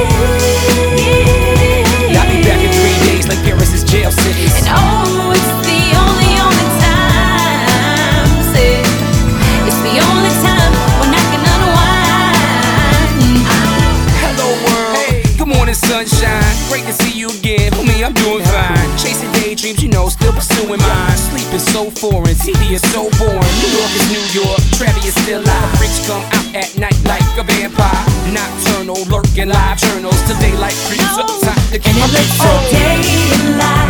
I'll be back in 3 days like Paris' jail sentence. And oh, it's the only time. Say, it's the only time when I can unwind. Hello world, hey, good morning sunshine. Great to see you again, homie, I'm doing fine. Chasing daydreams, you know, still pursuing mine. Sleep is so foreign, TV is so boring. New York is New York, Travis is still live. Rich come out at night like a vampire. Nocturnal, lurking live journals till daylight creeps up. Time to keep And it looks so daylight.